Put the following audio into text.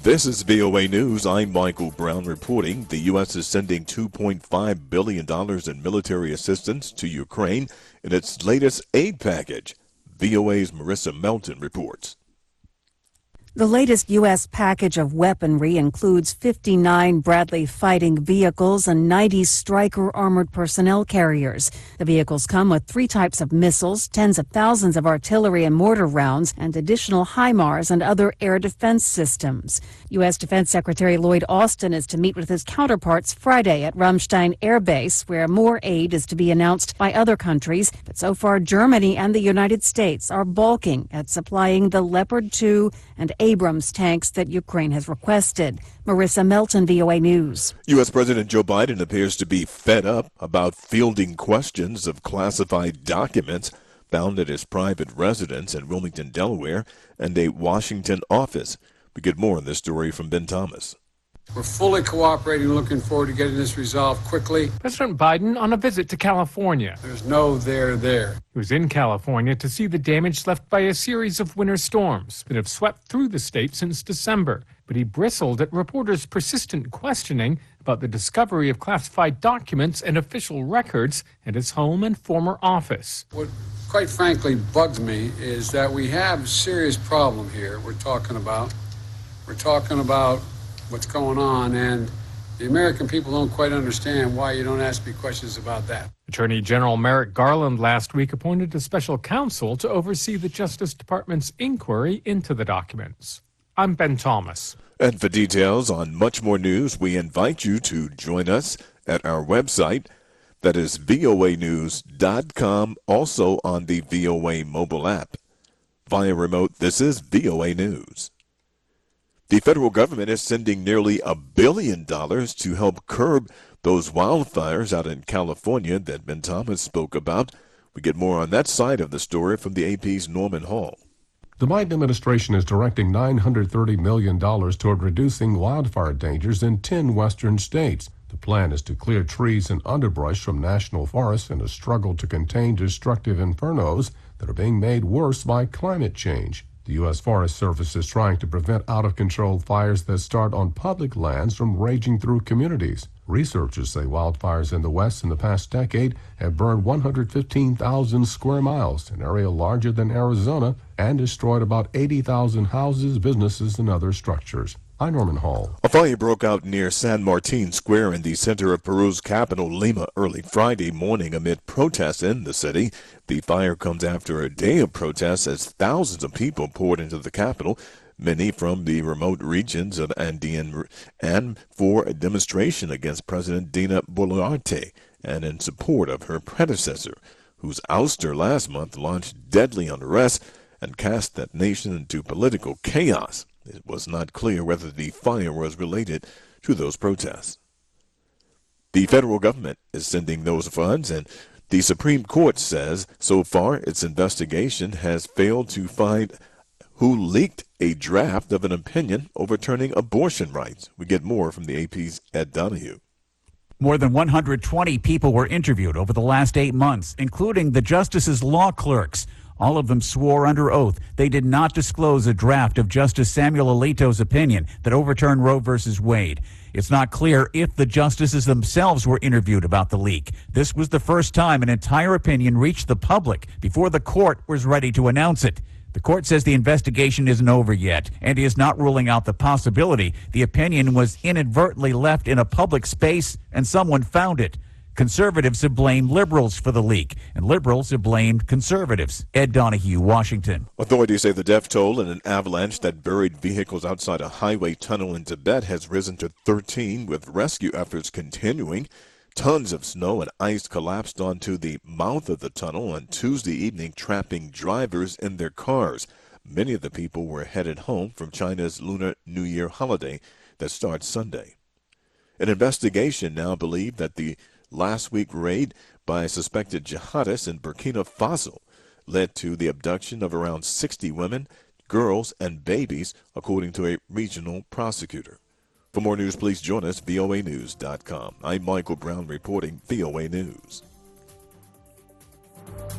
This is VOA News. I'm Michael Brown reporting. The U.S. is sending $2.5 billion in military assistance to Ukraine in its latest aid package. VOA's Marissa Melton reports. The latest U.S. package of weaponry includes 59 Bradley fighting vehicles and 90 Stryker armored personnel carriers. The vehicles come with 3 types of missiles, tens of thousands of artillery and mortar rounds, and additional HIMARS and other air defense systems. U.S. Defense Secretary Lloyd Austin is to meet with his counterparts Friday at Ramstein Air Base, where more aid is to be announced by other countries. But so far, Germany and the United States are balking at supplying the Leopard 2 and Abrams tanks that Ukraine has requested. Marissa Melton, VOA News. U.S. President Joe Biden appears to be fed up about fielding questions of classified documents found at his private residence in Wilmington, Delaware, and a Washington office. We get more on this story from Ben Thomas. We're fully cooperating, looking forward to getting this resolved quickly. President Biden on a visit to California. There's no there. He was in California to see the damage left by a series of winter storms that have swept through the state since December. But he bristled at reporters' persistent questioning about the discovery of classified documents and official records at his home and former office. What quite frankly bugs me is that we have a serious problem here we're talking about what's going on, and the American people don't quite understand why you don't ask me questions about that. Attorney General Merrick Garland last week appointed a special counsel to oversee the Justice Department's inquiry into the documents. I'm Ben Thomas. And for details on much more news, we invite you to join us at our website. That is voanews.com, also on the VOA mobile app. Via remote, this is VOA News. The federal government is sending nearly $1 billion to help curb those wildfires out in California that Ben Thomas spoke about. We get more on that side of the story from the AP's Norman Hall. The Biden administration is directing $930 million toward reducing wildfire dangers in 10 western states. The plan is to clear trees and underbrush from national forests in a struggle to contain destructive infernos that are being made worse by climate change. The U.S. Forest Service is trying to prevent out-of-control fires that start on public lands from raging through communities. Researchers say wildfires in the West in the past decade have burned 115,000 square miles, an area larger than Arizona, and destroyed about 80,000 houses, businesses, and other structures. I'm Norman Hall. A fire broke out near San Martin Square in the center of Peru's capital, Lima, early Friday morning amid protests in the city. The fire comes after a day of protests as thousands of people poured into the capital, many from the remote regions of Andean, and for a demonstration against President Dina Boluarte and in support of her predecessor, whose ouster last month launched deadly unrest and cast that nation into political chaos. It was not clear whether the fire was related to those protests. The federal government is sending those funds, and the Supreme Court says so far its investigation has failed to find who leaked a draft of an opinion overturning abortion rights. We get more from the AP's Ed Donahue. More than 120 people were interviewed over the last 8 months, including the justices' law clerks. All of them swore under oath they did not disclose a draft of Justice Samuel Alito's opinion that overturned Roe v. Wade. It's not clear if the justices themselves were interviewed about the leak. This was the first time an entire opinion reached the public before the court was ready to announce it. The court says the investigation isn't over yet and is not ruling out the possibility the opinion was inadvertently left in a public space and someone found it. Conservatives have blamed liberals for the leak, and liberals have blamed conservatives. Ed Donahue, Washington. Authorities say the death toll in an avalanche that buried vehicles outside a highway tunnel in Tibet has risen to 13, with rescue efforts continuing. Tons of snow and ice collapsed onto the mouth of the tunnel on Tuesday evening, trapping drivers in their cars. Many of the people were headed home from China's Lunar New Year holiday that starts Sunday. An investigation now believes that the last week raid by suspected jihadists in Burkina Faso led to the abduction of around 60 women, girls, and babies, according to a regional prosecutor. For more news, please join us, voanews.com. I'm Michael Brown reporting VOA News.